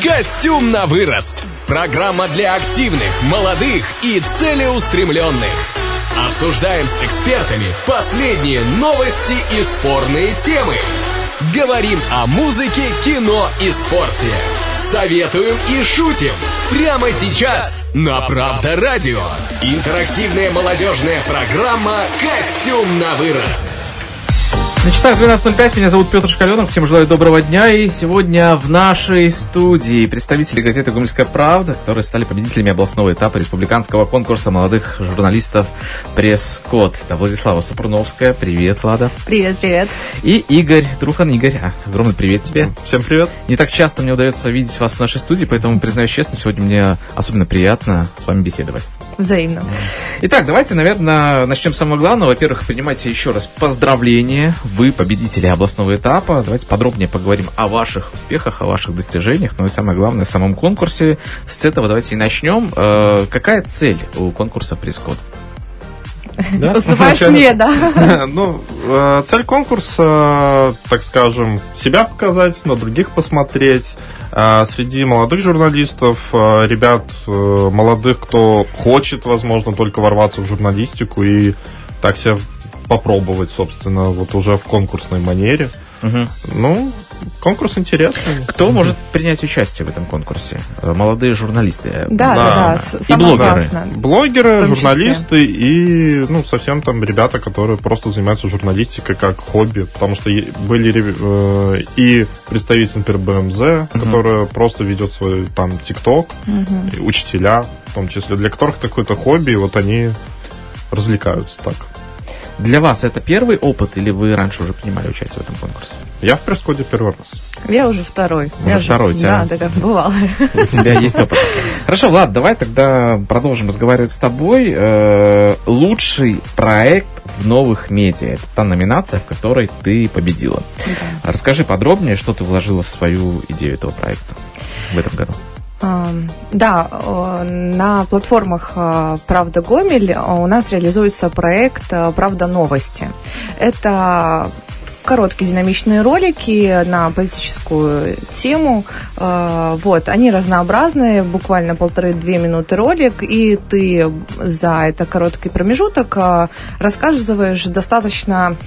Костюм на вырост. Программа для активных, молодых и целеустремленных. Обсуждаем с экспертами последние новости и спорные темы. Говорим о музыке, кино и спорте. Советуем и шутим. Прямо сейчас на Правда Радио. Интерактивная молодежная программа «Костюм на вырост». На часах 12:05, меня зовут Петр Шкаленок, всем желаю доброго дня. И сегодня в нашей студии представители газеты «Гомельская правда», которые стали победителями областного этапа республиканского конкурса молодых журналистов «Пресс-код». Это Владислава Супруновская. Привет, Влада. Привет, привет. И Игорь Трухан. Игорь, огромный привет тебе. Всем привет. Не так часто мне удается видеть вас в нашей студии, поэтому, признаюсь честно, сегодня мне особенно приятно с вами беседовать. Взаимно. Итак, давайте, наверное, начнем с самого главного. Во-первых, принимайте еще раз поздравления. Вы победители областного этапа. Давайте подробнее поговорим о ваших успехах, о ваших достижениях, ну и самое главное, о самом конкурсе. С этого давайте и начнем. Какая цель у конкурса «Пресс-код»? Уступаешь мне, да? Ну, цель конкурса, так скажем, себя показать, на других посмотреть. Среди молодых журналистов, ребят молодых, кто хочет, возможно, только ворваться в журналистику и так себя попробовать, собственно, вот уже в конкурсной манере. Угу. Ну, конкурс интересный. Кто может принять участие в этом конкурсе? Молодые журналисты. Да. И блогеры. Блогеры, журналисты и, ну, совсем там ребята, которые просто занимаются журналистикой как хобби. Потому что были и представитель, например, БМЗ, которая просто ведет свой там ТикТок, и учителя, в том числе, для которых это какое-то хобби, и вот они развлекаются так. Для вас это первый опыт, или вы раньше уже принимали участие в этом конкурсе? Я в пресс-коде первый раз. Я уже второй. Второй, да, так бывало. У тебя есть опыт. Хорошо, Влад, давай тогда продолжим разговаривать с тобой. Лучший проект в новых медиа. Это та номинация, в которой ты победила. Да. Расскажи подробнее, что ты вложила в свою идею этого проекта в этом году. Да, на платформах «Правда Гомель» у нас реализуется проект «Правда Новости». Это короткие динамичные ролики на политическую тему. Вот, они разнообразные, буквально 1,5-2 минуты ролик, и ты за это короткий промежуток рассказываешь достаточно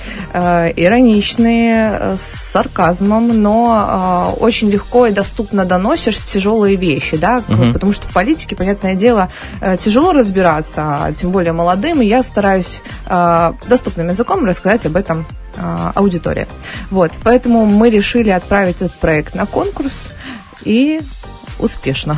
ироничные, с сарказмом, но очень легко и доступно доносишь тяжелые вещи, да, потому что в политике, понятное дело, тяжело разбираться, тем более молодым, и я стараюсь доступным языком рассказать об этом аудитория. Вот, поэтому мы решили отправить этот проект на конкурс, и успешно.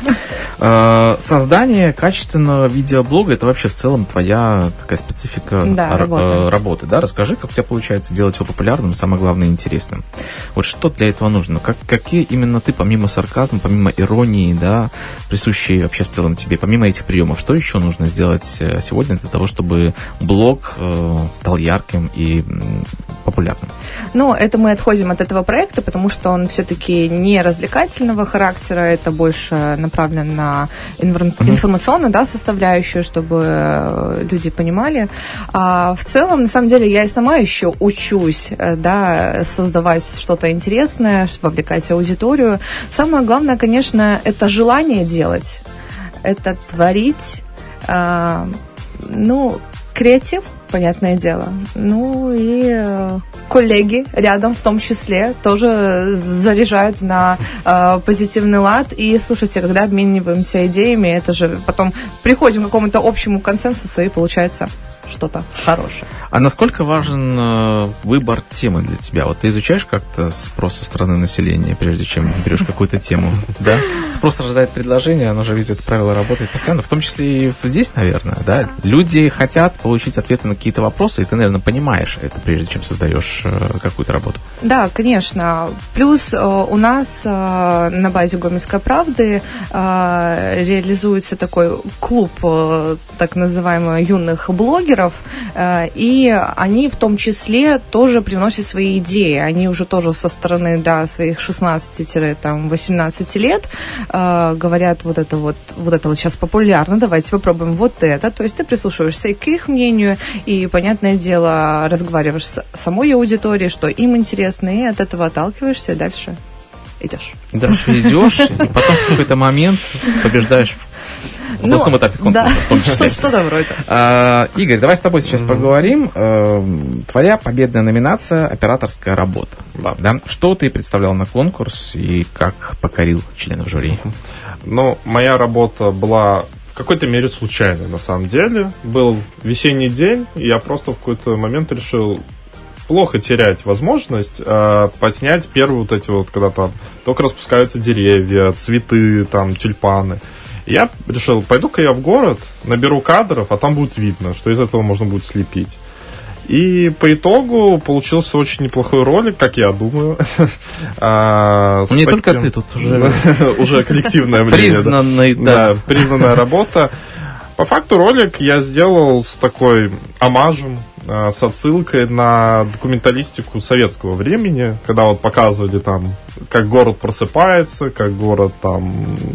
Создание качественного видеоблога — это вообще в целом твоя такая специфика работы. Да? Расскажи, как у тебя получается делать его популярным, самое главное, интересным. Вот что для этого нужно? Какие именно ты, помимо сарказма, помимо иронии, да, присущей вообще в целом тебе, помимо этих приемов, что еще нужно сделать сегодня для того, чтобы блог стал ярким и популярным? Ну, это мы отходим от этого проекта, потому что он все-таки не развлекательного характера, это больше направлено на информационную, да, составляющую, чтобы люди понимали. А в целом, на самом деле, я и сама еще учусь, да, создавать что-то интересное, вовлекать аудиторию. Самое главное, конечно, это желание делать, это творить, креатив, понятное дело. Ну и коллеги рядом в том числе тоже заряжают на позитивный лад. И слушайте, когда обмениваемся идеями, это же потом приходим к какому-то общему консенсусу, и получается что-то хорошее. А насколько важен выбор темы для тебя? Вот ты изучаешь как-то спрос со стороны населения, прежде чем берешь какую-то тему? Да? Спрос рождает предложение, оно же ведь это правило работает постоянно, в том числе и здесь, наверное, да? Люди хотят получить ответы на какие-то вопросы, и ты, наверное, понимаешь это, прежде чем создаешь какую-то работу. Да, конечно. Плюс у нас на базе «Гомельской правды» реализуется такой клуб так называемых юных блогеров, и они в том числе тоже приносят свои идеи. Они уже тоже со стороны, да, своих 16-18 лет говорят, вот это вот сейчас популярно, давайте попробуем вот это. То есть ты прислушиваешься и к их мнению, и, понятное дело, разговариваешь с самой аудиторией, что им интересно, и от этого отталкиваешься и дальше идешь. Дальше идешь, и потом в какой-то момент побеждаешь в областном этапе конкурса, в том числе. Что-то вроде. Игорь, давай с тобой сейчас поговорим. Твоя победная номинация «Операторская работа». Да? Что ты представлял на конкурс и как покорил членов жюри? Ну, моя работа была в какой-то мере случайной, на самом деле. Был весенний день, и я просто в какой-то момент решил плохо терять возможность подснять первые вот эти вот, когда там только распускаются деревья, цветы, там, тюльпаны. Я решил, пойду-ка я в город, наберу кадров, а там будет видно, что из этого можно будет слепить. И по итогу получился очень неплохой ролик, как я думаю. Не только ты, тут уже... Уже коллективное мнение. Признанный, да. Признанная работа. По факту ролик я сделал с такой омажем, с отсылкой на документалистику советского времени, когда вот показывали там, как город просыпается, как город там...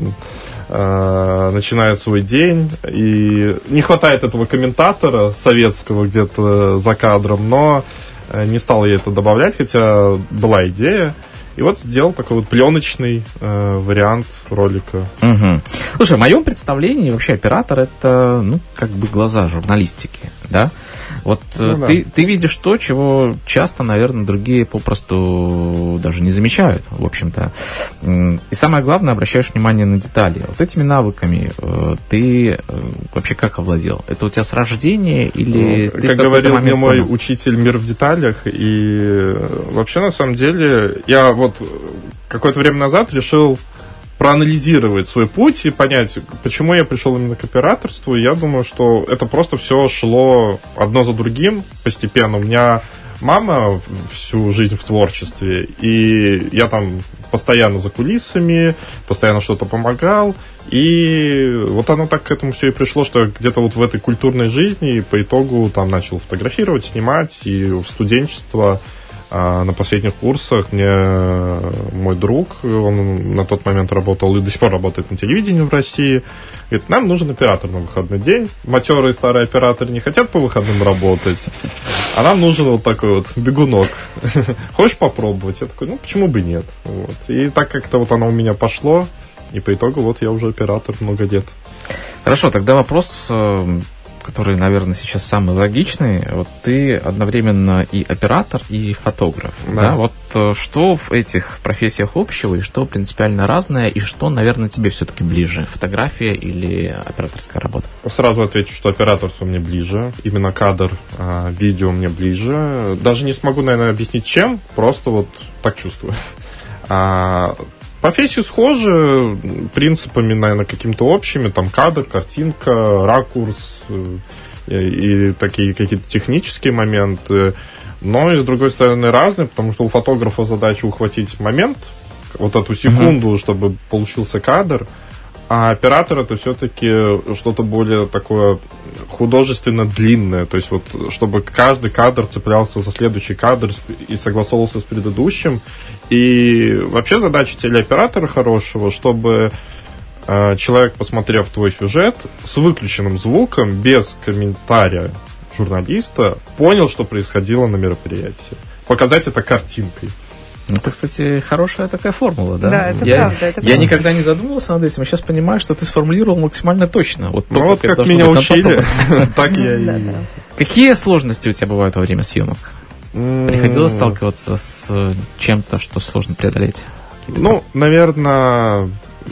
начинает свой день, и не хватает этого комментатора советского где-то за кадром, но не стал я это добавлять, хотя была идея. И вот сделал такой вот пленочный вариант ролика. Угу. Слушай, в моем представлении вообще оператор это, ну, как бы глаза журналистики, да? Вот ты видишь то, чего часто, наверное, другие попросту даже не замечают, в общем-то. И самое главное, обращаешь внимание на детали. Вот этими навыками ты вообще как овладел? Это у тебя с рождения или ты как говорил мне мой учитель, мир в деталях. И вообще, на самом деле, я вот какое-то время назад решил проанализировать свой путь и понять, почему я пришел именно к операторству. И я думаю, что это просто все шло одно за другим постепенно. У меня мама всю жизнь в творчестве, и я там постоянно за кулисами, постоянно что-то помогал. И вот оно так к этому все и пришло, что я где-то вот в этой культурной жизни по итогу там начал фотографировать, снимать. И в студенчество на последних курсах мне мой друг, он на тот момент работал и до сих пор работает на телевидении в России, говорит, нам нужен оператор на выходной день. Матерые старые операторы не хотят по выходным работать, а нам нужен вот такой вот бегунок. Хочешь попробовать? Я такой, ну почему бы нет? Вот. И так как-то вот оно у меня пошло, и по итогу вот я уже оператор много лет. Хорошо, тогда вопрос, который, наверное, сейчас самый логичный. Вот ты одновременно и оператор, и фотограф. Да. Вот что в этих профессиях общего, и что принципиально разное, и что, наверное, тебе все-таки ближе? Фотография или операторская работа? Сразу отвечу, что операторство мне ближе. Именно кадр, видео мне ближе. Даже не смогу, наверное, объяснить, чем. Просто вот так чувствую. Профессии схожи принципами, наверное, какими-то общими, там кадр, картинка, ракурс и такие какие-то технические моменты, но и с другой стороны разные, потому что у фотографа задача ухватить момент, вот эту секунду, чтобы получился кадр, а оператор это все-таки что-то более такое художественно длинное, то есть вот чтобы каждый кадр цеплялся за следующий кадр и согласовывался с предыдущим. И вообще задача телеоператора хорошего, чтобы человек, посмотрев твой сюжет, с выключенным звуком, без комментария журналиста, понял, что происходило на мероприятии. Показать это картинкой. Это, кстати, хорошая такая формула, да? Да, это правда. Я никогда не задумывался над этим, а сейчас понимаю, что ты сформулировал максимально точно. Вот, ну вот как меня учили, так я и... Какие сложности у тебя бывают во время съемок? Приходилось сталкиваться с чем-то, что сложно преодолеть? Ну, наверное,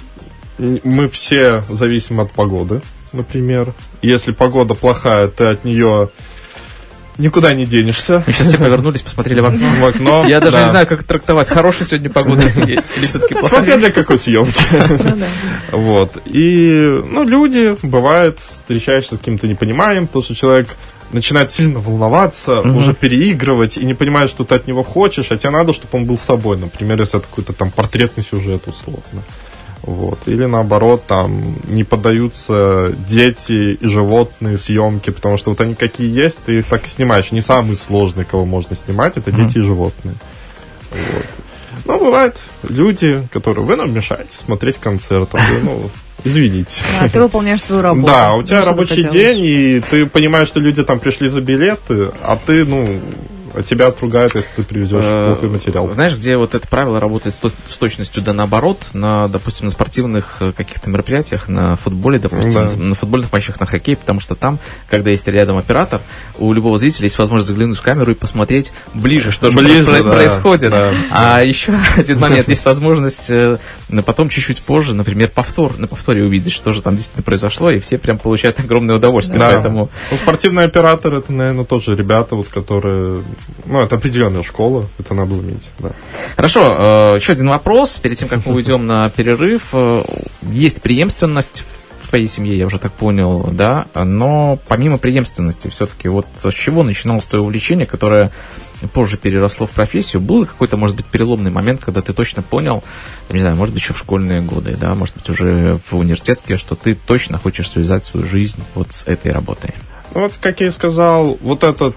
мы все зависим от погоды, например. Если погода плохая, ты от нее никуда не денешься. Мы сейчас все повернулись, посмотрели в окно. Я даже не знаю, как трактовать, хорошая сегодня погода или все-таки плохая. Смотря для какой съемки. Вот. И, ну, люди, бывает, встречаешься с каким-то непониманием, потому что человек начинает сильно волноваться, уже переигрывать, и не понимает, что ты от него хочешь, а тебе надо, чтобы он был с собой. Например, если это какой-то там портретный сюжет, условно. Вот. Или наоборот, там не поддаются дети и животные съемки, потому что вот они какие есть, ты их так и снимаешь. Не самые сложные, кого можно снимать, это дети и животные. Вот. Но бывают люди, которые вы нам мешаете смотреть концерт, а вы, ну, извините. Да, ты выполняешь свою работу. Да, у тебя рабочий день, и ты понимаешь, что люди там пришли за билеты, а ты, ну, а тебя отругают, если ты привезешь плохой материал. Знаешь, где вот это правило работает с точностью да наоборот, допустим, на спортивных каких-то мероприятиях, на футболе, допустим, на футбольных матчах, на хоккее, потому что там, когда есть рядом оператор, у любого зрителя есть возможность заглянуть в камеру и посмотреть ближе, что же происходит. Да. А еще один момент, есть возможность потом чуть-чуть позже, например, на повторе увидеть, что же там действительно произошло, и все прям получают огромное удовольствие. Да. Поэтому... спортивный оператор, это, наверное, тоже ребята, вот, которые... это определенная школа, это надо уметь. Да. Хорошо, еще один вопрос, перед тем, как мы уйдем на перерыв. Есть преемственность в твоей семье, я уже так понял, да, но помимо преемственности, все-таки вот с чего начиналось твое увлечение, которое позже переросло в профессию? Был какой-то, может быть, переломный момент, когда ты точно понял, не знаю, может быть, еще в школьные годы, да, может быть, уже в университетские, что ты точно хочешь связать свою жизнь вот с этой работой? Вот, как я и сказал, вот этот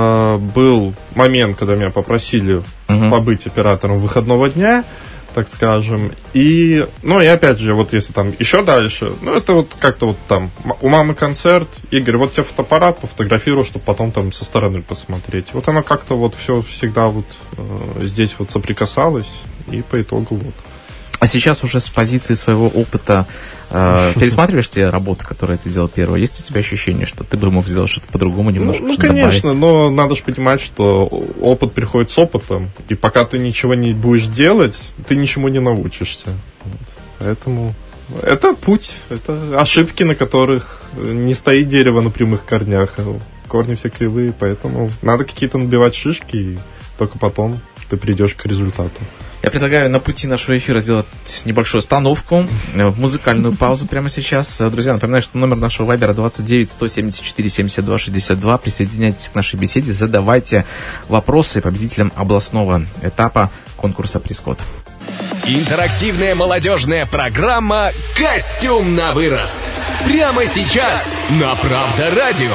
был момент, когда меня попросили побыть оператором выходного дня, так скажем. И опять же, вот если там еще дальше, это вот как-то вот там у мамы концерт, Игорь, вот тебе фотоаппарат, пофотографирую, чтобы потом там со стороны посмотреть. Вот оно как-то вот все всегда вот здесь вот соприкасалось, и по итогу вот. А сейчас уже с позиции своего опыта пересматриваешь те работы, которые ты делал первые? Есть у тебя ощущение, что ты бы мог сделать что-то по-другому немножко? Конечно, но надо же понимать, что опыт приходит с опытом, и пока ты ничего не будешь делать, ты ничему не научишься. Вот. Поэтому это путь, это ошибки, на которых не стоит дерево на прямых корнях, корни все кривые, поэтому надо какие-то набивать шишки, и только потом ты придешь к результату. Я предлагаю на пути нашего эфира сделать небольшую остановку, музыкальную паузу прямо сейчас. Друзья, напоминаю, что номер нашего вайбера 29 174 72 62. Присоединяйтесь к нашей беседе, задавайте вопросы победителям областного этапа конкурса «Прескот». Интерактивная молодежная программа «Костюм на вырост». Прямо сейчас на Правда Радио.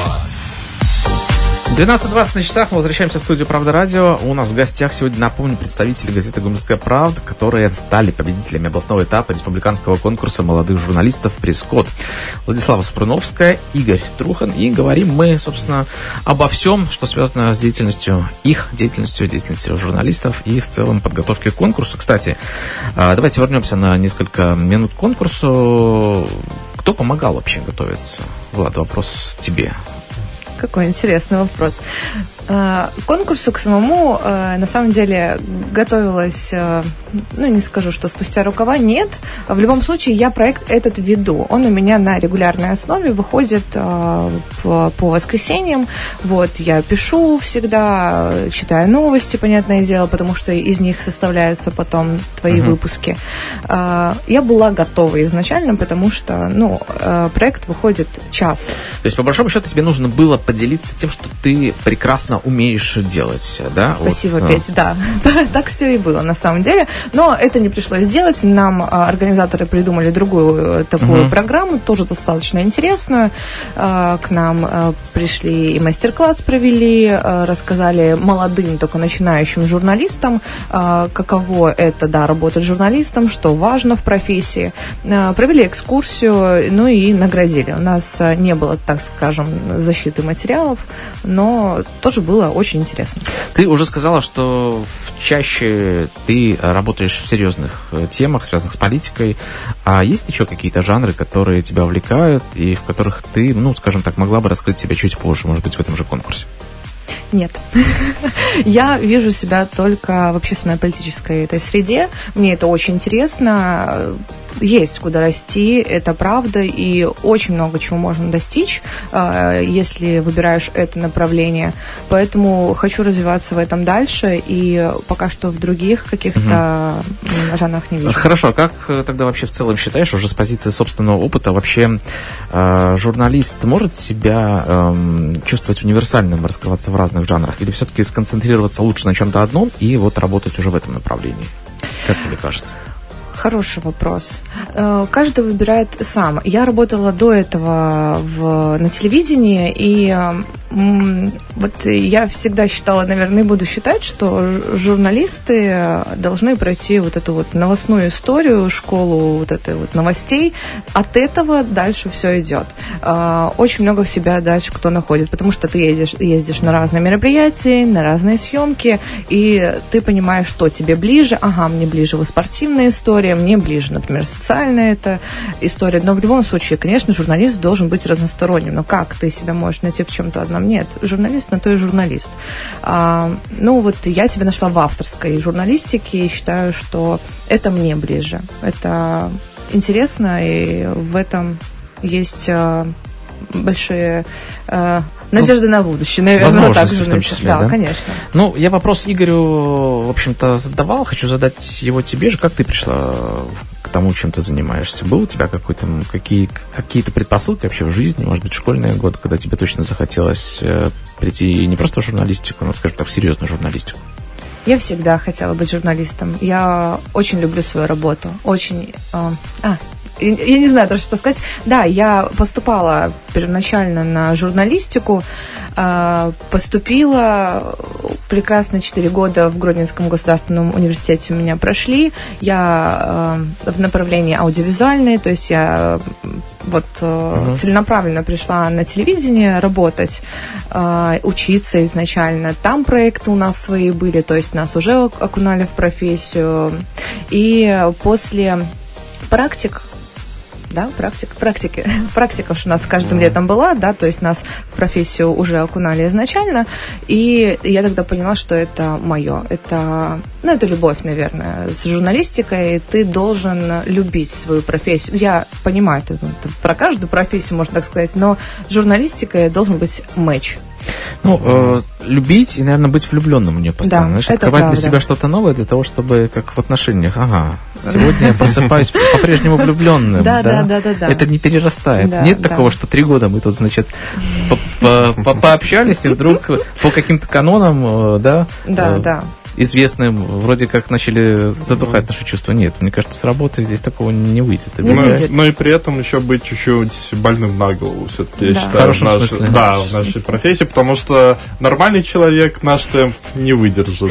12:20 на часах, мы возвращаемся в студию «Правда Радио». У нас в гостях сегодня, напомню, представители газеты «Гомельская правда», которые стали победителями областного этапа республиканского конкурса молодых журналистов «Прескот». Владислава Супруновская, Игорь Трухан. И говорим мы, собственно, обо всем, что связано с деятельностью деятельностью журналистов и в целом подготовки к конкурсу. Кстати, давайте вернемся на несколько минут к конкурсу. Кто помогал вообще готовиться? Влад, вопрос тебе. Какой интересный вопрос. К конкурсу к самому, на самом деле, готовилась, не скажу, что спустя рукава, нет. В любом случае, я проект этот веду. Он у меня на регулярной основе выходит по воскресеньям. Вот, я пишу всегда, читаю новости, понятное дело, потому что из них составляются потом твои выпуски. Я была готова изначально, потому что, проект выходит часто. То есть, по большому счету, тебе нужно было поделиться тем, что ты прекрасно умеешь делать, да? Спасибо, Петя, да. Так все и было, на самом деле. Но это не пришлось делать. Нам организаторы придумали другую такую программу, тоже достаточно интересную. К нам пришли и мастер-класс провели, рассказали молодым, только начинающим журналистам, каково это, работать журналистом, что важно в профессии. Провели экскурсию, и наградили. У нас не было, так скажем, защиты материалов, но тоже было очень интересно. Ты уже сказала, что чаще ты работаешь в серьезных темах, связанных с политикой. А есть еще какие-то жанры, которые тебя увлекают и в которых ты, скажем так, могла бы раскрыть себя чуть позже, может быть, в этом же конкурсе? Нет. Я вижу себя только в общественно-политической этой среде. Мне это очень интересно. Есть куда расти, это правда, и очень много чего можно достичь, если выбираешь это направление. Поэтому хочу развиваться в этом дальше, и пока что в других каких-то жанрах не вижу. Хорошо, а как тогда вообще в целом считаешь, уже с позиции собственного опыта, вообще журналист может себя чувствовать универсальным, раскрываться в разных жанрах, или все-таки сконцентрироваться лучше на чем-то одном и вот работать уже в этом направлении? Как тебе кажется? Хороший вопрос. Каждый выбирает сам. Я работала до этого на телевидении, и Вот я всегда считала, наверное, и буду считать, что журналисты должны пройти вот эту вот новостную историю, школу вот этой вот новостей. От этого дальше все идет. Очень много в себя дальше кто находит, потому что ты ездишь на разные мероприятия, на разные съемки, и ты понимаешь, что тебе ближе. Ага, мне ближе вот спортивная история, мне ближе, например, социальная эта история. Но в любом случае, конечно, журналист должен быть разносторонним. Но как ты себя можешь найти в чем-то одном? Нет, журналист на то и журналист. Вот я себя нашла в авторской журналистике и считаю, что это мне ближе. Это интересно, и в этом есть большие надежды на будущее, наверное. Возможности так, в том числе, да, конечно. Ну, я вопрос Игорю, в общем-то, задавал. Хочу задать его тебе же. Как ты пришла к тому, чем ты занимаешься? Был у тебя какие-то предпосылки вообще в жизни, может быть, школьные годы, когда тебе точно захотелось прийти не просто в журналистику, но, скажем так, в серьезную журналистику? Я всегда хотела быть журналистом. Я очень люблю свою работу. Очень... Я не знаю даже, что сказать. Да, я поступала первоначально на журналистику, поступила, прекрасно 4 года в Гродненском государственном университете у меня прошли. Я в направлении аудиовизуальной, то есть я целенаправленно пришла на телевидение работать, учиться изначально. Там проекты у нас свои были, то есть нас уже окунали в профессию. И после практик, да, практика у нас каждым летом была, да, то есть нас в профессию уже окунали изначально, и я тогда поняла, что это мое, это любовь, наверное, с журналистикой, ты должен любить свою профессию. Я понимаю, это про каждую профессию, можно так сказать, но с журналистикой должен быть матч. Любить и, наверное, быть влюбленным в нее постоянно. Да, знаешь, открывать для себя что-то новое для того, чтобы, как в отношениях, сегодня я просыпаюсь по-прежнему влюбленным. Да. Это не перерастает. Нет такого, что 3 года мы тут, значит, пообщались, и вдруг по каким-то канонам, известным, вроде как начали затухать наши чувства. Нет, мне кажется, с работы здесь такого не выйдет. Но и при этом еще быть чуть-чуть больным на голову, все-таки, я считаю, в нашей профессии, потому что нормальный человек наш темп не выдержит.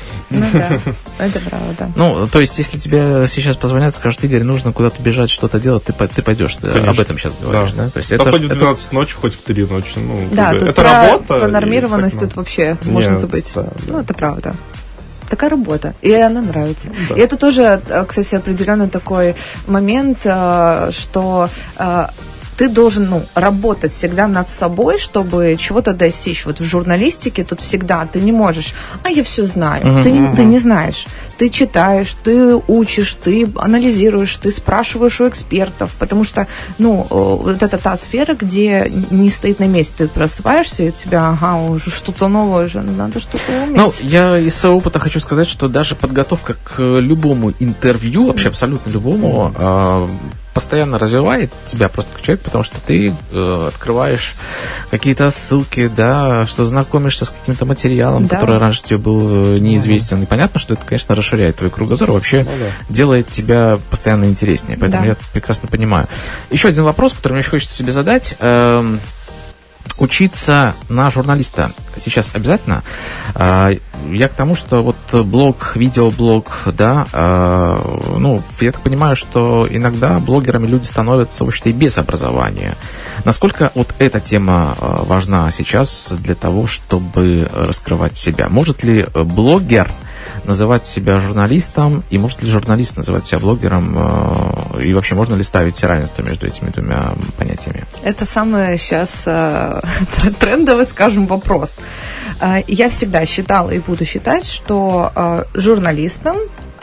Это правда. То есть, если тебе сейчас позвонят, скажут: Игорь, нужно куда-то бежать, что-то делать, ты пойдешь. Ты об этом сейчас говоришь, да? То есть хоть в 12 ночи, хоть в 3 ночи. Это работа. Про нормированность тут вообще можно забыть. Это правда. Такая работа, и она нравится. Да. И это тоже, кстати, определенный такой момент, что ты должен работать всегда над собой, чтобы чего-то достичь. Вот в журналистике тут всегда ты не можешь, я все знаю. Ты не знаешь. Ты читаешь, ты учишь, ты анализируешь, ты спрашиваешь у экспертов, потому что, вот это та сфера, где не стоит на месте. Ты просыпаешься, и у тебя, уже что-то новое, уже надо что-то уметь. Я из своего опыта хочу сказать, что даже подготовка к любому интервью, вообще абсолютно любому, постоянно развивает тебя просто как человек, потому что ты открываешь какие-то ссылки, да, что знакомишься с каким-то материалом, который раньше тебе был неизвестен. И понятно, что это, конечно, расширяет твой кругозор, вообще делает тебя постоянно интереснее. Поэтому я прекрасно понимаю. Еще один вопрос, который мне еще хочется себе задать. Учиться на журналиста сейчас обязательно? Я к тому, что вот блог, видеоблог, да, я так понимаю, что иногда блогерами люди становятся, в общем-то, и без образования. Насколько вот эта тема важна сейчас для того, чтобы раскрывать себя? Может ли блогер называть себя журналистом, и может ли журналист называть себя блогером, и вообще можно ли ставить равенство между этими двумя понятиями? Это самый сейчас трендовый, скажем, вопрос. Я всегда считала и буду считать, что журналистам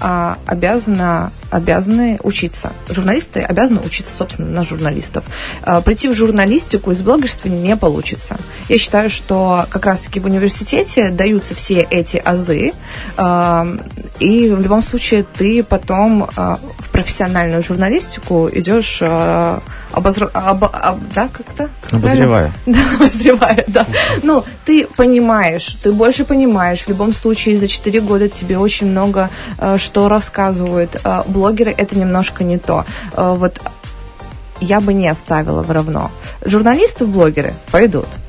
обязаны учиться. Журналисты обязаны учиться, собственно, на журналистов. Прийти в журналистику из блогерства не получится. Я считаю, что как раз-таки в университете даются все эти азы, и в любом случае ты потом в профессиональную журналистику идешь обозревая. Да, обозревая, да. Ты понимаешь, ты больше понимаешь. В любом случае за 4 года тебе очень много что рассказывают. Блогеры — это немножко не то. Я бы не оставила в равно. Журналисты в блогеры пойдут.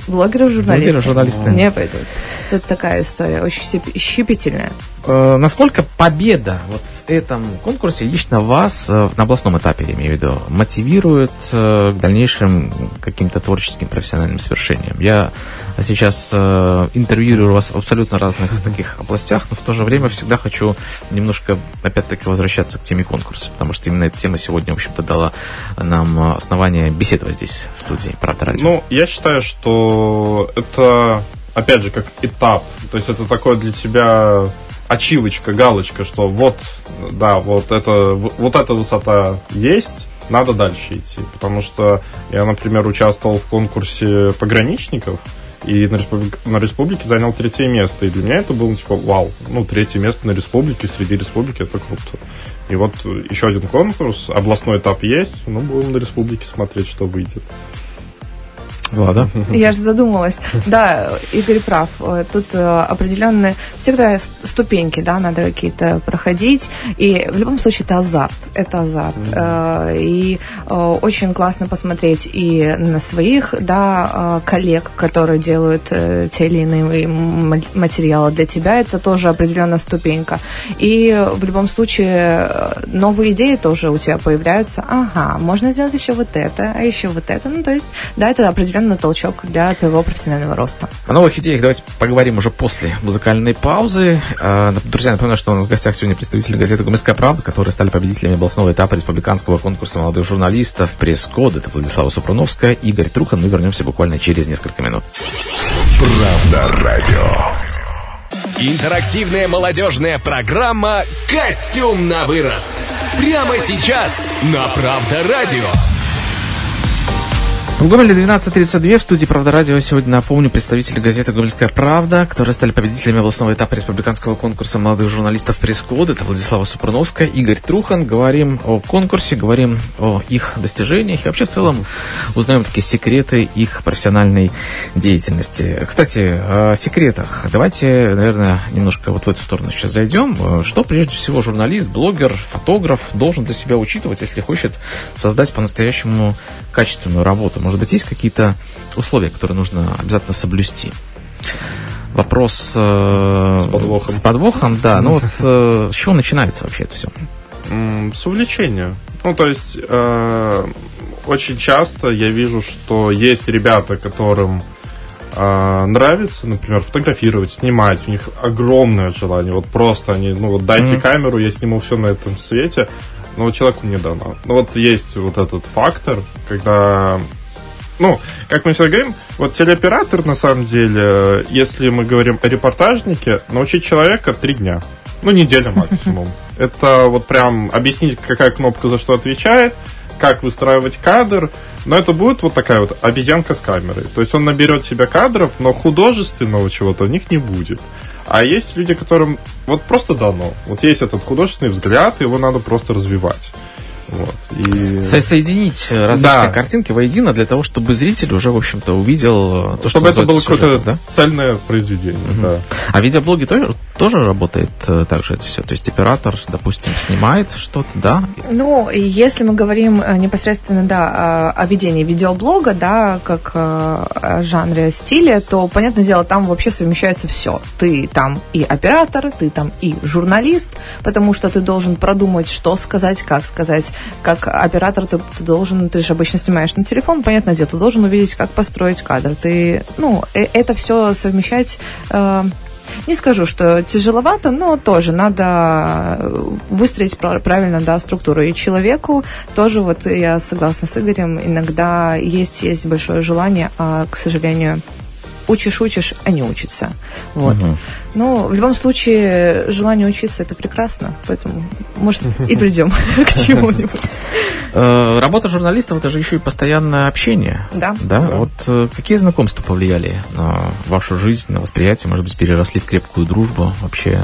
Блогеры-журналисты не пойдут. Тут такая история, очень щепетильная. Насколько победа вот в этом конкурсе лично вас, на областном этапе, я имею в виду, мотивирует к дальнейшим каким-то творческим профессиональным свершениям? Я сейчас интервьюирую вас в абсолютно разных таких областях, но в то же время всегда хочу немножко, опять-таки, возвращаться к теме конкурса, потому что именно эта тема сегодня, в общем-то, дала нам основание беседовать здесь, в студии «Правда радио». Ну, я считаю, что это, опять же, как этап, то есть это такое для тебя... ачивочка, галочка, что вот, да, вот эта высота есть, надо дальше идти. Потому что я, например, участвовал в конкурсе пограничников и на республике занял 3-е место. И для меня это было типа вау, 3-е место на республике, среди республики, это круто. И вот еще один конкурс, областной этап есть, будем на республике смотреть, что выйдет. Влада? Я же задумалась. Да, Игорь прав. Тут определенные всегда ступеньки, да, надо какие-то проходить. И в любом случае это азарт. Это азарт. И очень классно посмотреть и на своих, да, коллег, которые делают те или иные материалы для тебя. Это тоже определенная ступенька. И в любом случае новые идеи тоже у тебя появляются. Ага, можно сделать еще вот это, а еще вот это. То есть, да, это определенно толчок для твоего профессионального роста. О новых идеях давайте поговорим уже после музыкальной паузы. Друзья, напоминаю, что у нас в гостях сегодня представители газеты «Гомельская правда», которые стали победителями областного этапа республиканского конкурса молодых журналистов «Пресс-код». Это Владислава Супруновская, Игорь Трухан. Мы вернемся буквально через несколько минут. Правда радио. Интерактивная молодежная программа «Костюм на вырост». Прямо сейчас на Правда радио. В Гомеле 12:32 в студии «Правда радио». Сегодня, напомню, представители газеты «Гомельская правда», которые стали победителями областного этапа республиканского конкурса молодых журналистов «Пресс-код». Это Владислава Супруновская, Игорь Трухан. Говорим о конкурсе, говорим о их достижениях и вообще в целом узнаем такие секреты их профессиональной деятельности. Кстати, о секретах. Давайте, наверное, немножко вот в эту сторону сейчас зайдем. Что прежде всего журналист, блогер, фотограф должен для себя учитывать, если хочет создать по-настоящему качественную работу? Может быть, есть какие-то условия, которые нужно обязательно соблюсти? Вопрос с подвохом, да. Ну вот с чего начинается вообще это все? С увлечения. То есть очень часто я вижу, что есть ребята, которым нравится, например, фотографировать, снимать. У них огромное желание. Вот просто они, дайте камеру, я сниму все на этом свете. Но вот человеку не дано. Вот есть вот этот фактор, когда... как мы всегда говорим, вот телеоператор, на самом деле, если мы говорим о репортажнике, научить человека 3 дня. Неделя максимум. Это вот прям объяснить, какая кнопка за что отвечает, как выстраивать кадр. Но это будет вот такая вот обезьянка с камерой. То есть он наберет себе кадров, но художественного чего-то у них не будет. А есть люди, которым вот просто дано. Вот есть этот художественный взгляд, его надо просто развивать. Вот. И... Соединить различные картинки воедино для того, чтобы зритель уже, в общем-то, увидел то, чтобы что это было какое-то цельное произведение. Да. А видеоблоги тоже работает так же это все? То есть оператор, допустим, снимает что-то, да? Если мы говорим непосредственно, о ведении видеоблога, да, как о жанре, стиле, то, понятное дело, там вообще совмещается все. Ты там и оператор, ты там и журналист, потому что ты должен продумать, что сказать, как сказать. Как оператор ты же обычно снимаешь на телефон, понятное дело, ты должен увидеть, как построить кадр. Это все совмещать, не скажу, что тяжеловато, но тоже надо выстроить правильно, структуру. И человеку тоже, вот я согласна с Игорем, иногда есть большое желание, а, к сожалению, учишь, а не учится. Вот. В любом случае, желание учиться — это прекрасно, поэтому, может, и придем к чему-нибудь. Работа журналистов — это же еще и постоянное общение. Да. Вот какие знакомства повлияли на вашу жизнь, на восприятие, может быть, переросли в крепкую дружбу вообще?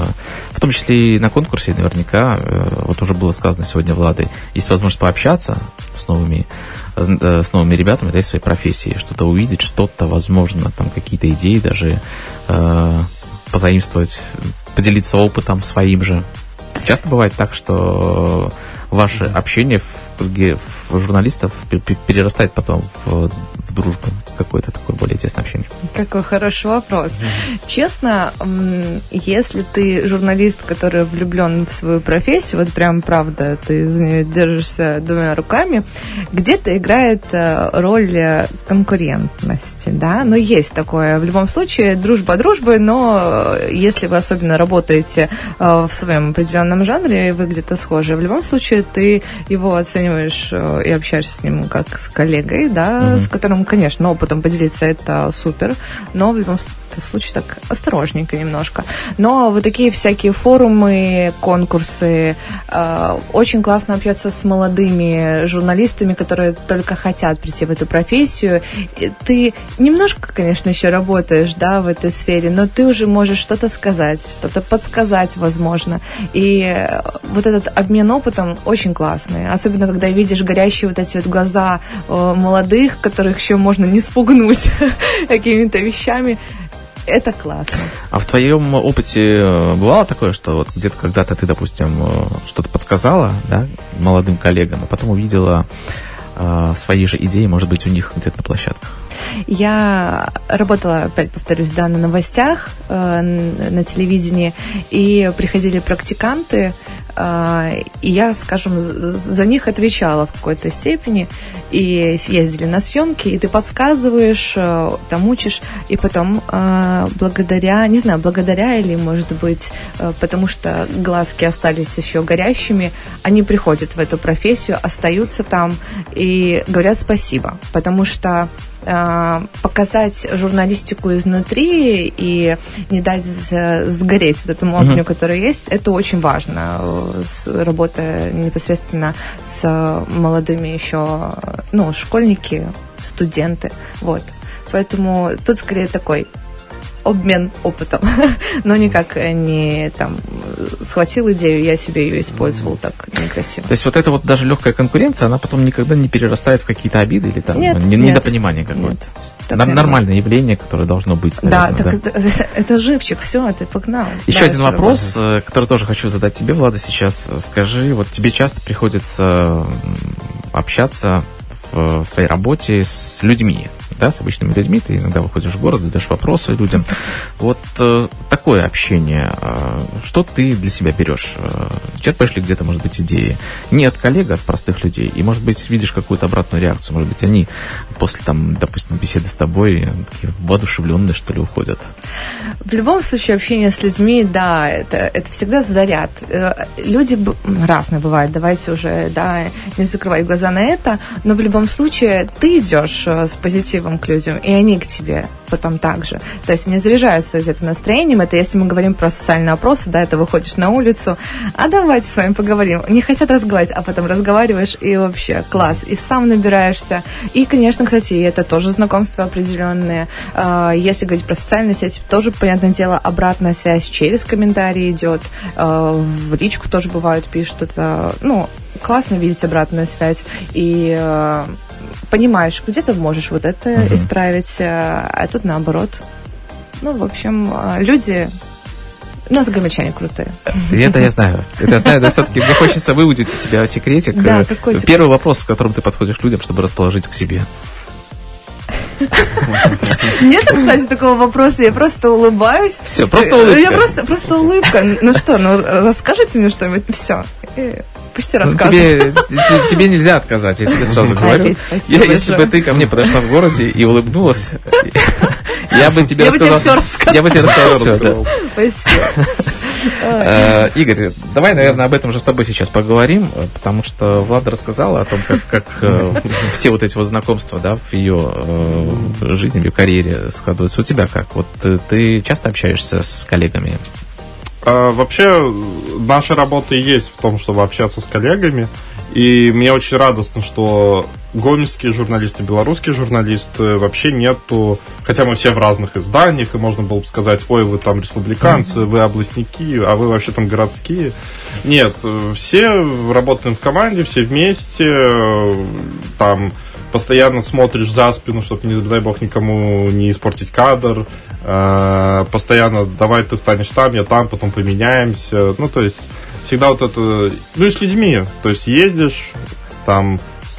В том числе и на конкурсе наверняка, вот уже было сказано сегодня Владой, есть возможность пообщаться с новыми ребятами, из своей профессии, что-то увидеть, что-то, возможно, там какие-то идеи даже позаимствовать, поделиться опытом своим же. Часто бывает так, что ваше общение в журналистов перерастает потом в дружбу, какое-то такое более тесное общение? Какой хороший вопрос. Честно, если ты журналист, который влюблен в свою профессию, вот прям правда, ты за нее держишься двумя руками, где-то играет роль конкурентности, да, но есть такое. В любом случае, дружба дружбой, но если вы особенно работаете в своем определенном жанре, и вы где-то схожи, в любом случае ты его оцениваешь и общаешься с ним как с коллегой, да, с которым, конечно, опытом поделиться это супер, но в любом случае так осторожненько немножко. Но вот такие всякие форумы, конкурсы, очень классно общаться с молодыми журналистами, которые только хотят прийти в эту профессию. И ты немножко, конечно, еще работаешь, да, в этой сфере, но ты уже можешь что-то сказать, что-то подсказать, возможно. И вот этот обмен опытом очень классный. Особенно, когда видишь горящие вот эти вот глаза молодых, которых еще можно не спугнуть какими-то вещами. Это классно. А в твоем опыте бывало такое, что вот где-то когда-то ты, допустим, что-то подсказала, да, молодым коллегам, а потом увидела свои же идеи, может быть, у них где-то на площадках? Я работала, опять повторюсь, да, на новостях, на телевидении, и приходили практиканты, и я, скажем, за них отвечала в какой-то степени, и ездили на съемки, и ты подсказываешь, там учишь, и потом благодаря или, может быть, потому что глазки остались еще горящими, они приходят в эту профессию, остаются там и говорят спасибо, потому что показать журналистику изнутри и не дать сгореть вот этому огню, который есть, это очень важно, работая непосредственно с молодыми еще, школьники, студенты, вот. Поэтому тут скорее такой обмен опытом, но никак не там схватил идею, я себе ее использовал так некрасиво. То есть вот эта вот даже легкая конкуренция, она потом никогда не перерастает в какие-то обиды или там недопонимание какое-то? Нормальное явление, которое должно быть, наверное. Да, это живчик, все, ты погнал. Еще один вопрос, который тоже хочу задать тебе, Влада, сейчас. Скажи, вот тебе часто приходится общаться в своей работе с людьми, да, с обычными людьми, ты иногда выходишь в город, задаешь вопросы людям. Вот такое общение, что ты для себя берешь? Черпаешь ли где-то, может быть, идеи? Не от коллег, а от простых людей. И, может быть, видишь какую-то обратную реакцию. Может быть, они после, там, допустим, беседы с тобой такие воодушевленные, что ли, уходят. В любом случае, общение с людьми, да, это всегда заряд. Люди разные бывают, давайте уже, да, не закрывать глаза на это, но в любом случае ты идешь с позитивом к людям, и они к тебе потом так же. То есть они заряжаются где-то настроением. Это если мы говорим про социальные опросы, да, это выходишь на улицу, а давайте с вами поговорим. Не хотят разговаривать, а потом разговариваешь, и вообще класс. И сам набираешься. И, конечно, кстати, это тоже знакомства определенные. Если говорить про социальные сети, тоже, понятное дело, обратная связь через комментарии идет. В личку тоже бывают, пишут. Это, классно видеть обратную связь. И понимаешь, где ты можешь вот это исправить, а тут наоборот. В общем, люди... У нас гомельчане крутые. Это я знаю. Но все-таки мне хочется выудить у тебя секретик. Да, какой секретик? Первый вопрос, с которым ты подходишь к людям, чтобы расположить к себе. Нет, кстати, такого вопроса. Я просто улыбаюсь. Все, просто улыбка. Просто улыбка. Расскажите мне что-нибудь. Все. Почти рассказывай. Тебе нельзя отказать, я тебе сразу говорю. Если бы ты ко мне подошла в городе и улыбнулась, я бы тебе рассказал. Я бы тебе рассказал все. Спасибо. Игорь, давай, наверное, об этом же с тобой сейчас поговорим, потому что Влада рассказала о том, как все вот эти вот знакомства, да, в ее жизни, в ее карьере складываются. У тебя как? Вот ты часто общаешься с коллегами? Вообще, наша работа и есть в том, чтобы общаться с коллегами. И мне очень радостно, что гомельские журналисты, белорусские журналисты вообще нету, хотя мы все в разных изданиях, и можно было бы сказать, ой, вы там республиканцы, вы областники, а вы вообще там городские. Нет, все работаем в команде, все вместе, там постоянно смотришь за спину, чтобы, не дай бог, никому не испортить кадр, постоянно давай ты встанешь там, я там, потом поменяемся, то есть всегда вот это, и с людьми, то есть ездишь, там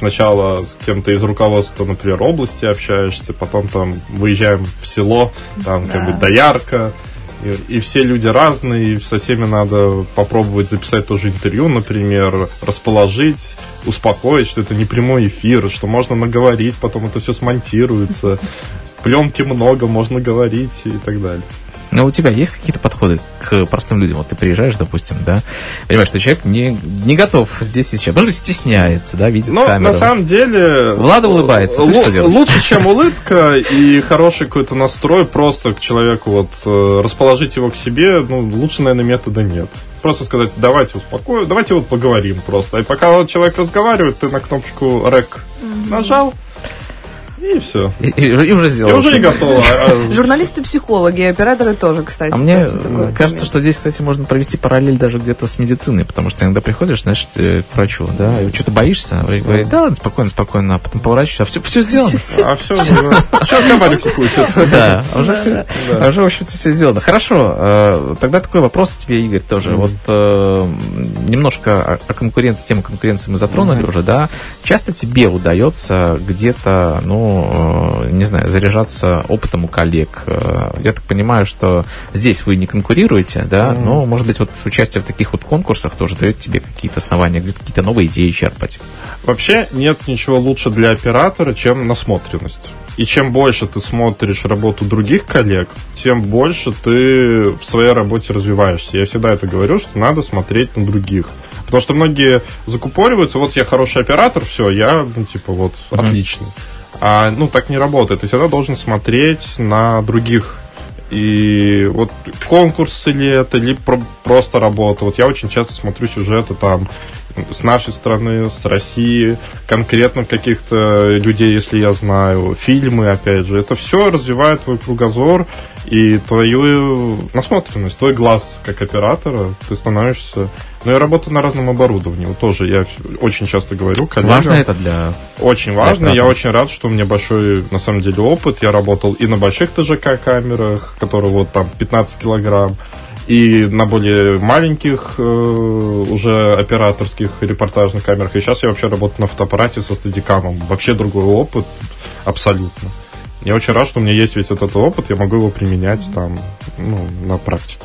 сначала с кем-то из руководства, например, области общаешься, потом там выезжаем в село, там как бы доярка, и все люди разные, и со всеми надо попробовать записать тоже интервью, например, расположить, успокоить, что это не прямой эфир, что можно наговорить, потом это все смонтируется, пленки много, можно говорить и так далее. Но у тебя есть какие-то подходы к простым людям? Вот ты приезжаешь, допустим, да, понимаешь, что человек не готов здесь и сейчас, может быть, стесняется, да, видит камеру. На самом деле... Влада улыбается, ты что делаешь? Лучше, чем улыбка и хороший какой-то настрой, просто к человеку вот расположить его к себе, лучше, наверное, метода нет. Просто сказать, давайте успокоим, давайте вот поговорим просто. И пока вот человек разговаривает, ты на кнопочку «Рек» нажал, и все. И уже сделал. И уже не готово. Журналисты-психологи, операторы тоже, кстати. А мне кажется, что здесь, кстати, можно провести параллель даже где-то с медициной, потому что иногда приходишь, знаешь, к врачу, да, и что-то боишься, говорит, да ладно, спокойно, а потом поворачиваешься, а все сделано. А все, что комарик укусит. Да, уже, в общем-то, все сделано. Хорошо, тогда такой вопрос тебе, Игорь, тоже. Вот немножко о конкуренции, тему конкуренции мы затронули уже, да. Часто тебе удается где-то, не знаю, заряжаться опытом у коллег. Я так понимаю, что здесь вы не конкурируете, да, но, может быть, вот участие в таких вот конкурсах тоже дает тебе какие-то основания, где-то какие-то новые идеи черпать. Вообще нет ничего лучше для оператора, чем насмотренность. И чем больше ты смотришь работу других коллег, тем больше ты в своей работе развиваешься. Я всегда это говорю, что надо смотреть на других. Потому что многие закупориваются, вот я хороший оператор, все, я, отличный. А, так не работает. Ты всегда должен смотреть на других. И вот конкурсы ли это, или просто работа. Вот я очень часто смотрю сюжеты там с нашей страны, с России, конкретно каких-то людей, если я знаю, фильмы, опять же. Это все развивает твой кругозор и твою насмотренность, твой глаз как оператора. Ты становишься... я работаю на разном оборудовании. Вот тоже я очень часто говорю коллегам. Важно это для... Очень важно. Я очень рад, что у меня большой, на самом деле, опыт. Я работал и на больших ТЖК-камерах, которые вот там 15 килограмм, и на более маленьких уже операторских репортажных камерах. И сейчас я вообще работаю на фотоаппарате со стадикамом. Вообще другой опыт абсолютно. Я очень рад, что у меня есть весь этот опыт, я могу его применять там, на практике.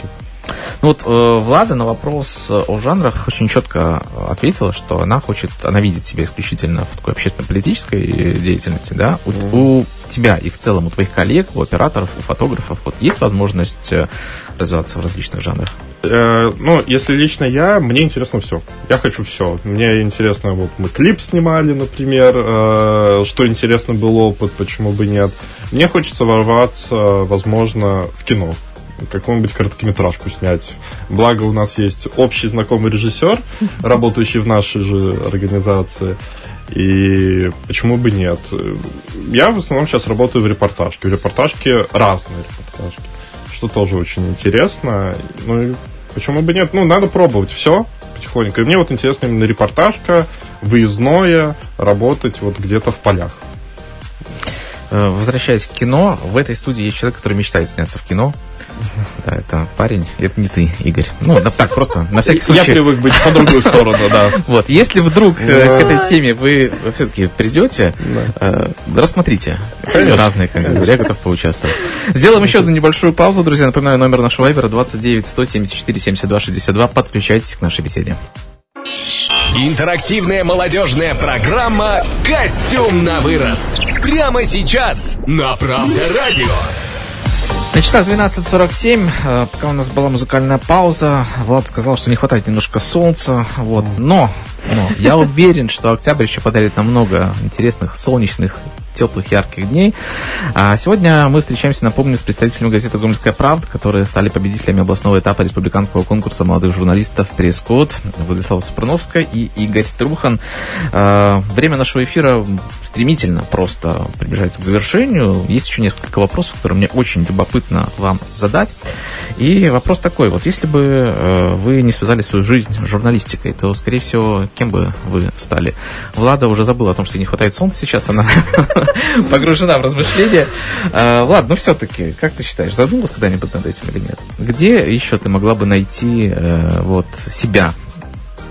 Влада на вопрос о жанрах очень четко ответила, что она видит себя исключительно в такой общественно-политической деятельности, да? У тебя и в целом у твоих коллег, у операторов, у фотографов есть возможность развиваться в различных жанрах? Если лично мне интересно все. Я хочу все. Мне интересно, мы клип снимали, например, что интересно был опыт, почему бы нет. Мне хочется ворваться, возможно, в кино. Какую-нибудь короткометражку снять. Благо у нас есть общий знакомый режиссер, работающий в нашей же организации. И почему бы нет? Я в основном сейчас работаю в репортажке. В репортажке разные репортажки, что тоже очень интересно. И почему бы нет? Надо пробовать все потихоньку. И мне интересно именно репортажка, выездное, работать где-то в полях. Возвращаясь к кино, в этой студии есть человек, который мечтает сняться в кино. Да, это парень, это не ты, Игорь. Так просто, на всякий случай. Я привык быть по другую сторону, да. Если вдруг к этой теме вы все-таки придете, рассмотрите разные кандидатуры, я готов поучаствовать. Сделаем еще одну небольшую паузу, друзья. Напоминаю, номер нашего вайбера 29 174 72 62. Подключайтесь к нашей беседе. Интерактивная молодежная программа «Костюм на вырост». Прямо сейчас на Правда Радио. На часах 12:47, пока у нас была музыкальная пауза, Влад сказал, что не хватает немножко солнца, но я уверен, что октябрь еще подарит нам много интересных, солнечных, теплых, ярких дней. А сегодня мы встречаемся, напомню, с представителями газеты «Гомельская правда», которые стали победителями областного этапа республиканского конкурса молодых журналистов «Пресс-код», Владислава Супруновская и Игорь Трухан. Время нашего эфира стремительно просто приближается к завершению. Есть еще несколько вопросов, которые мне очень любопытно вам задать. И вопрос такой, если бы вы не связали свою жизнь с журналистикой, то, скорее всего, кем бы вы стали? Влада уже забыла о том, что ей не хватает солнца сейчас, она погружена в размышления. Влад, все-таки, как ты считаешь, задумалась когда-нибудь над этим или нет? Где еще ты могла бы найти себя?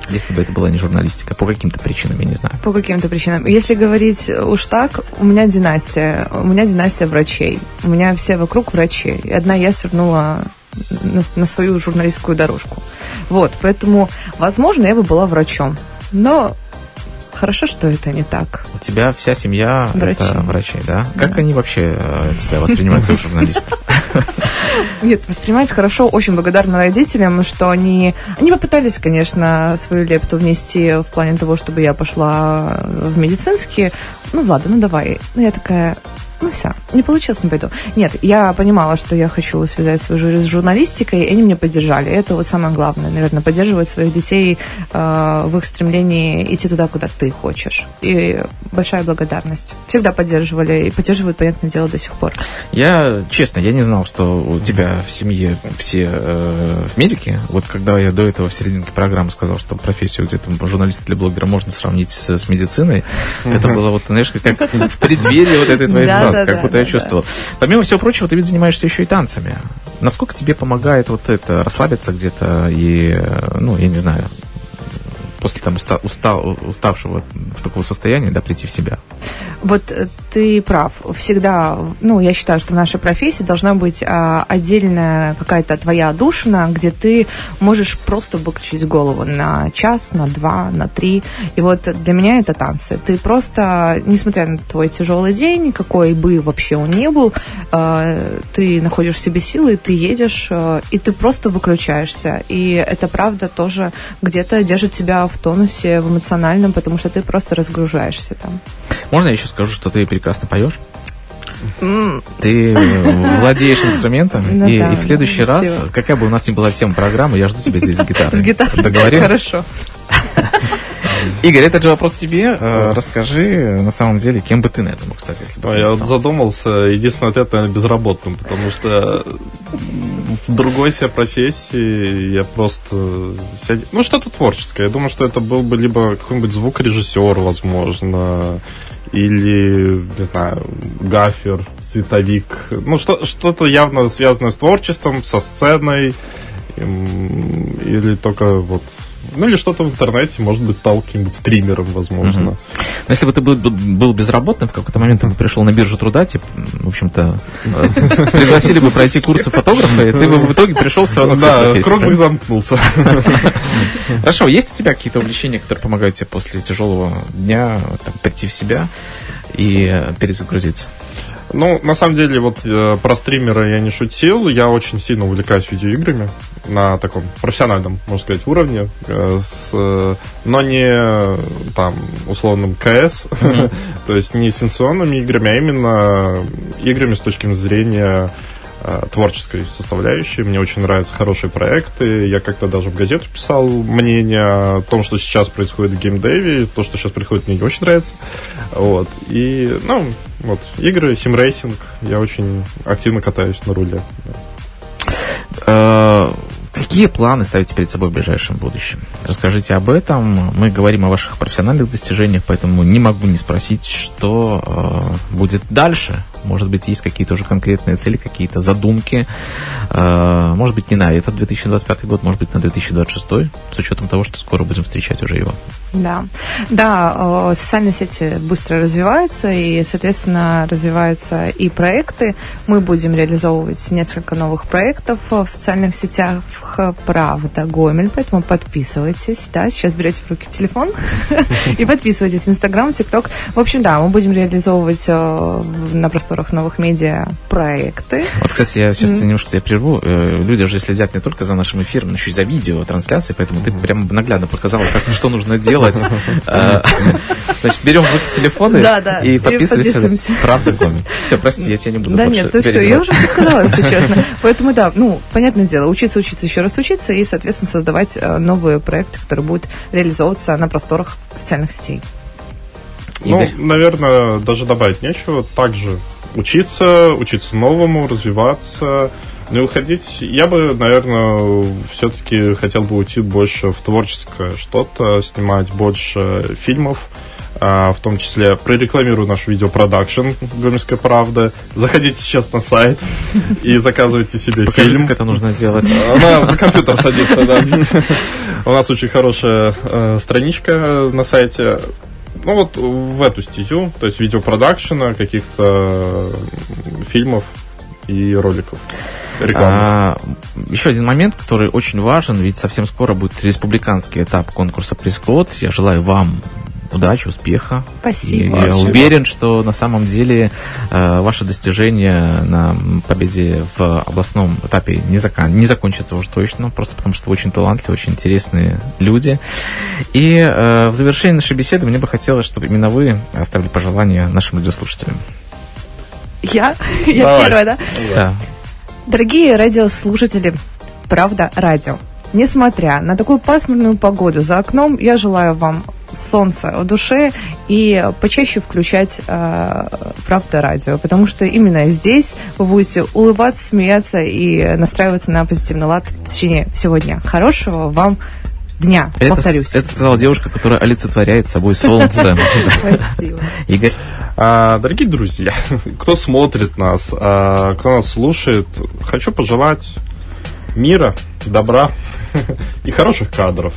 Если бы это была не журналистика, по каким-то причинам, я не знаю. По каким-то причинам. Если говорить уж так, у меня династия врачей. У меня все вокруг врачи. И одна я свернула на свою журналистскую дорожку. Вот, поэтому, возможно, я бы была врачом. Но хорошо, что это не так. У тебя вся семья это врачи, да? Как они вообще тебя воспринимают как журналиста? Нет, воспринимать хорошо, очень благодарна родителям, что они попытались, конечно, свою лепту внести в плане того, чтобы я пошла в медицинский. Ну, ладно, давай. Я такая... все, не получилось, не пойду. Нет, я понимала, что я хочу связать свою жизнь с журналистикой, и они меня поддержали. Это вот самое главное, наверное, поддерживать своих детей в их стремлении идти туда, куда ты хочешь. И большая благодарность. Всегда поддерживали и поддерживают, понятное дело, до сих пор. Честно, я не знал, что у тебя в семье все в медике. Вот когда я до этого в серединке программы сказал, что профессию где-то журналиста или блогера можно сравнить с медициной, это было вот, знаешь, как в преддверии вот этой твоей как будто я чувствовал. Помимо всего прочего, ты ведь занимаешься еще и танцами. Насколько тебе помогает вот это расслабиться где-то и, я не знаю, после там уставшего в такого состояния, да, прийти в себя? Вот ты прав. Всегда, я считаю, что в нашей профессии должна быть отдельная какая-то твоя отдушина, где ты можешь просто выключить голову на час, на 2, на 3. И вот для меня это танцы. Ты просто, несмотря на твой тяжелый день, какой бы вообще он ни был, ты находишь в себе силы, ты едешь, и ты просто выключаешься. И это правда тоже где-то держит тебя в тонусе, в эмоциональном, потому что ты просто разгружаешься там. Можно я еще скажу, что ты прекрасно поешь? Ты владеешь инструментом, и в следующий раз, какая бы у нас ни была тема программы, я жду тебя здесь с гитарой. С гитарой. Договорились? Хорошо. Игорь, это же вопрос тебе. Расскажи, на самом деле, кем бы ты на этом, кстати, если бы я задумался. Единственный ответ, наверное, безработным, потому что в другой себе профессии я просто... что-то творческое. Я думаю, что это был бы либо какой-нибудь звукорежиссер, возможно, или, не знаю, гафер, световик. Что-то явно связанное с творчеством, со сценой, или только вот... или что-то в интернете, может быть, стал каким-нибудь стримером, возможно. Но если бы ты был безработным, в какой-то момент ты бы пришел на биржу труда, в общем-то, пригласили бы пройти курсы фотографа, и ты бы в итоге пришел все равно к профессии. Да, круг бы замкнулся. Хорошо, есть у тебя какие-то увлечения, которые помогают тебе после тяжелого дня прийти в себя и перезагрузиться? На самом деле, вот про стримера я не шутил. Я очень сильно увлекаюсь видеоиграми на таком профессиональном, можно сказать, уровне, но не там условным КС, то есть не сенсационными играми, а именно играми с точки зрения творческой составляющей. Мне очень нравятся хорошие проекты. Я как-то даже в газету писал мнение о том, что сейчас происходит в геймдеве. То, что сейчас приходит, мне не очень нравится. Вот. И, игры, симрейсинг. Я очень активно катаюсь на руле. Какие планы ставите перед собой в ближайшем будущем? Расскажите об этом. Мы говорим о ваших профессиональных достижениях, поэтому не могу не спросить, что будет дальше. Может быть, есть какие-то уже конкретные цели, какие-то задумки. Может быть, не на этот 2025 год, может быть, на 2026, с учетом того, что скоро будем встречать уже его. Да, социальные сети быстро развиваются, и, соответственно, развиваются и проекты. Мы будем реализовывать несколько новых проектов в социальных сетях «Правда Гомель», поэтому подписывайтесь, да, сейчас берете в руки телефон и подписывайтесь в Инстаграм, ТикТок. В общем, да, мы будем реализовывать на просторах новых медиа проекты. Вот, кстати, я сейчас немножко тебя прерву. Люди уже следят не только за нашим эфиром, но еще и за видео трансляцией, поэтому ты прямо наглядно показала, что нужно делать. Значит, берем в руки телефоны и подписываемся. «Правда Гомель». Все, прости, я тебя не буду. Да нет, то все, я уже все сказала, если честно. Поэтому, да, понятное дело, учиться, еще раз учиться и, соответственно, создавать новые проекты, которые будут реализовываться на просторах социальных сетей. Наверное, даже добавить нечего. Также учиться новому, развиваться, не уходить. Я бы, наверное, все-таки хотел бы уйти больше в творческое что-то, снимать больше фильмов, в том числе прорекламирую наш видеопродакшн «Гомельская правда». Заходите сейчас на сайт и заказывайте себе фильм. Как это нужно делать? Она за компьютер садится, да. У нас очень хорошая страничка на сайте. Ну вот в эту стезю, то есть видеопродакшена, каких-то фильмов и роликов. Еще один момент, который очень важен, ведь совсем скоро будет республиканский этап конкурса «Пресс-код». Я желаю вам удачи, успеха. Спасибо. Я уверен, что на самом деле ваши достижения на победе в областном этапе не закончатся уж точно, просто потому что вы очень талантливые, очень интересные люди. И в завершении нашей беседы мне бы хотелось, чтобы именно вы оставили пожелания нашим радиослушателям. Я первая, да? Да. Дорогие радиослушатели, «Правда радио», несмотря на такую пасмурную погоду за окном, я желаю вам солнца в душе и почаще включать «Правда радио», потому что именно здесь вы будете улыбаться, смеяться и настраиваться на позитивный лад в течение всего дня. Хорошего вам дня, повторюсь. Это сказала девушка, которая олицетворяет собой солнце. Спасибо. Игорь? Дорогие друзья, кто смотрит нас, кто нас слушает, хочу пожелать мира, добра и хороших кадров,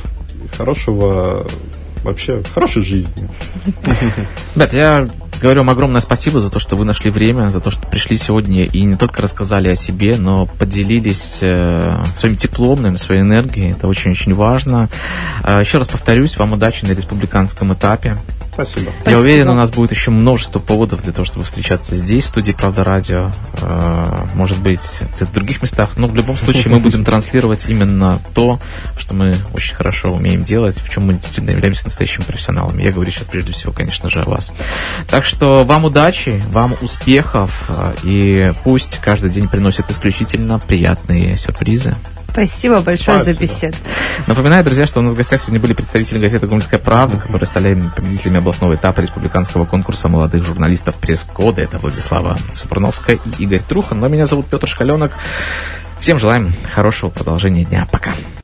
хорошей жизни. Ребят, я говорю вам огромное спасибо за то, что вы нашли время, за то, что пришли сегодня и не только рассказали о себе, но поделились своим теплом, наверное, своей энергией. Это очень-очень важно. Еще раз повторюсь, вам удачи на республиканском этапе. Спасибо. Я уверен, у нас будет еще множество поводов для того, чтобы встречаться здесь, в студии «Правда радио», может быть, в других местах, но в любом случае мы будем транслировать именно то, что мы очень хорошо умеем делать, в чем мы действительно являемся настоящими профессионалами. Я говорю сейчас прежде всего, конечно же, о вас. Так что вам удачи, вам успехов, и пусть каждый день приносит исключительно приятные сюрпризы. Спасибо большое за беседу. Напоминаю, друзья, что у нас в гостях сегодня были представители газеты «Гомельская правда», которые стали победителями областного этапа республиканского конкурса молодых журналистов «Пресс-кода». Это Владислава Супруновская и Игорь Трухан. Но меня зовут Петр Шкаленок. Всем желаем хорошего продолжения дня. Пока.